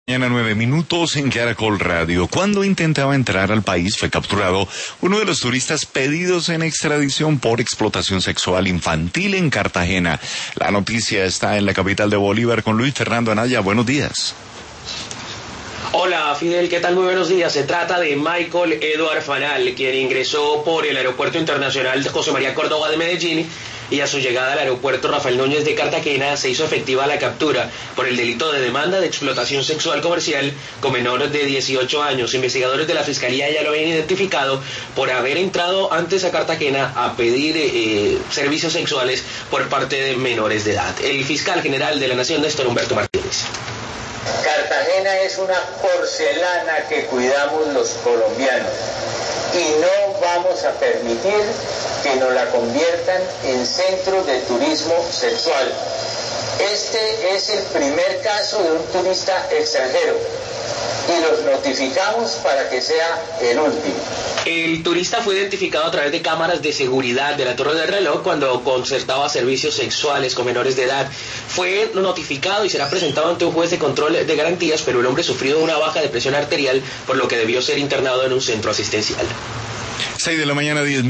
Mañana 9 minutos en Caracol Radio. Cuando intentaba entrar al país fue capturado uno de los turistas pedidos en extradición por explotación sexual infantil en Cartagena. La noticia está en la capital de Bolívar con Luis Fernando Anaya. Buenos días. Hola Fidel, ¿qué tal? Muy buenos días. Se trata de Michael Edward Fanal, quien ingresó por el Aeropuerto Internacional de José María Córdoba de Medellín y a su llegada al Aeropuerto Rafael Núñez de Cartagena se hizo efectiva la captura por el delito de demanda de explotación sexual comercial con menores de 18 años. Investigadores de la Fiscalía ya lo habían identificado por haber entrado antes a Cartagena a pedir servicios sexuales por parte de menores de edad. El fiscal general de la Nación, Néstor Humberto Martínez. Cartagena es una porcelana que cuidamos los colombianos y no vamos a permitir que nos la conviertan en centro de turismo sexual. Este es el primer caso de un turista extranjero y los notificamos para que sea el último. El turista fue identificado a través de cámaras de seguridad de la Torre del Reloj cuando concertaba servicios sexuales con menores de edad. Fue notificado y será presentado ante un juez de control de garantías, pero el hombre sufrió una baja de presión arterial, por lo que debió ser internado en un centro asistencial. 6 de la mañana, 10